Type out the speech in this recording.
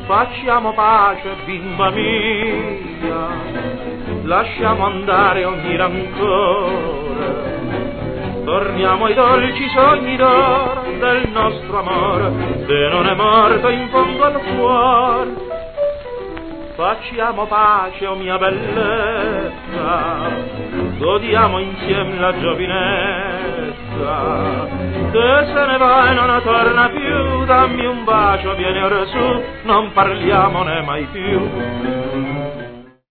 Facciamo pace, bimba mia, lasciamo andare ogni rancore, torniamo ai dolci sogni d'oro del nostro amore, che non è morto in fondo al cuore. Facciamo pace, oh mia bellezza, godiamo insieme la giovinezza, che se ne va e non torna più, dammi un bacio, vieni ora su, non parliamone mai più.